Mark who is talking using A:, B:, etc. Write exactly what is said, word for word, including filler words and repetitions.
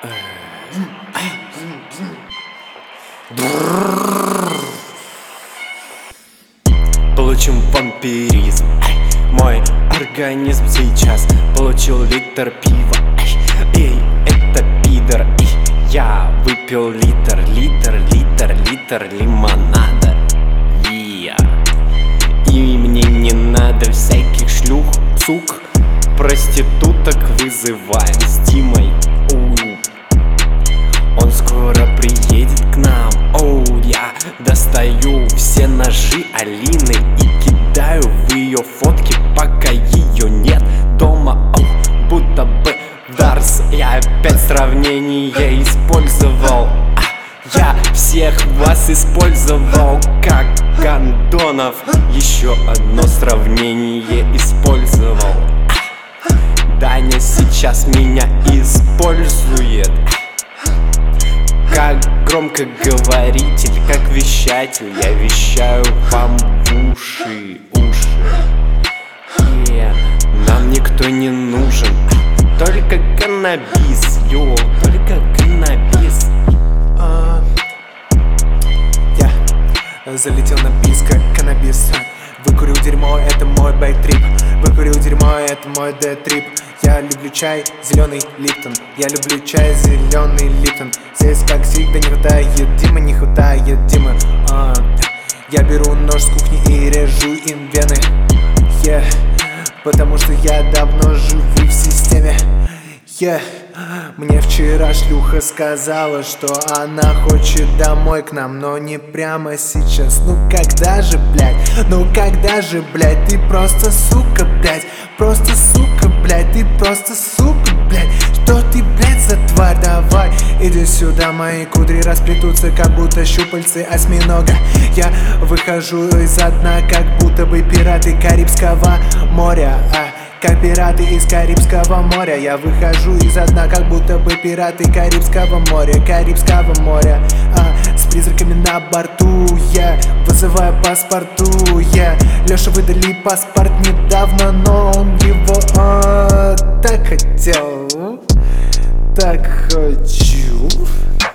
A: Получим вампиризм. Мой организм сейчас получил литр пива. Эй, это пидор. Эй, я выпил литр, литр, литр, литр лимонада. Yeah. И мне не надо всяких шлюх, сук, проституток вызываем с Димой. Оу. Он скоро приедет к нам. Оу, я достаю все ножи Алины и кидаю в ее фотки, пока ее нет дома. Оу, будто бы Дарс. Я опять сравнение использовал. а, Я всех вас использовал как гондонов. Еще одно сравнение использовал. а, Даня сейчас меня использует как громкоговоритель, как вещатель. Я вещаю вам в уши, уши. Yeah. Нам никто не нужен, только каннабис, йо, только каннабис.
B: а, Я залетел на бис, как каннабис. Выкурил дерьмо, это мой бэк-трип. Выкурил дерьмо, это мой дэт-трип. Я люблю чай, зеленый Липтон. Я люблю чай, зеленый Липтон. Здесь как всегда не хватает Димы, не хватает Димы. а, Я беру нож с кухни и режу им вены. yeah. Потому что я давно живу в системе. yeah. Мне вчера шлюха сказала, что она хочет домой к нам, но не прямо сейчас. Ну когда же, блядь, ну когда же, блядь, ты просто сука, блядь, просто сука, блядь, ты просто сука, блядь. Что ты, блядь, за тварь? Давай, иди сюда, мои кудри расплетутся, как будто щупальцы осьминога. Я выхожу из-за дна, как будто бы пираты Карибского моря. а Как пираты из Карибского моря. Я выхожу из-за дна, как будто бы пираты Карибского моря. Карибского моря а, С призраками на борту. Я вызываю паспорту. Я Леша выдали паспорт недавно, но он его а, так хотел. Так хочу.